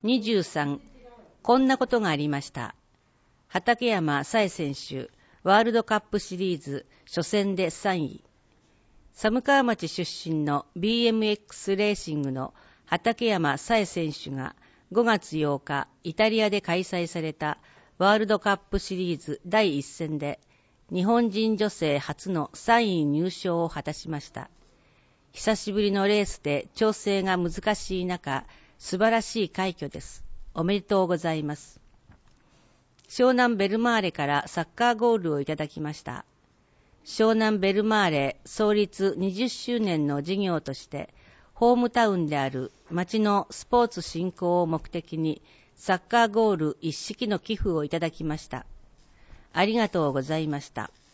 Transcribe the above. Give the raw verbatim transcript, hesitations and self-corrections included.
にじゅうさん、こんなことがありました。畠山紗恵選手、ワールドカップシリーズ初戦でさんい。寒川町出身の ビーエムエックス レーシングの畠山紗恵選手がごがつようか、イタリアで開催されたワールドカップシリーズだいいっ戦で日本人女性初のさんい入賞を果たしました。久しぶりのレースで調整が難しい中、素晴らしい快挙です。おめでとうございます。湘南ベルマーレからサッカーゴールをいただきました。湘南ベルマーレ創立にじゅっしゅうねんの事業としてホームタウンである町のスポーツ振興を目的にサッカーゴール一式の寄付をいただきました。ありがとうございました。